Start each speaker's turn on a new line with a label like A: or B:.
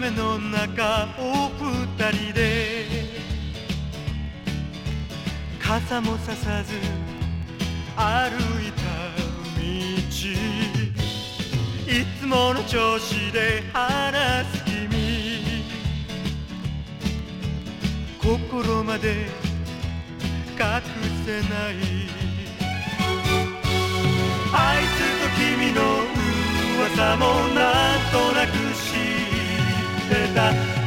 A: 雨の中お二人で傘もささず歩いた道、いつもの調子で話す君、心まで隠せない、あいつと君の噂もなんとなく知ってた。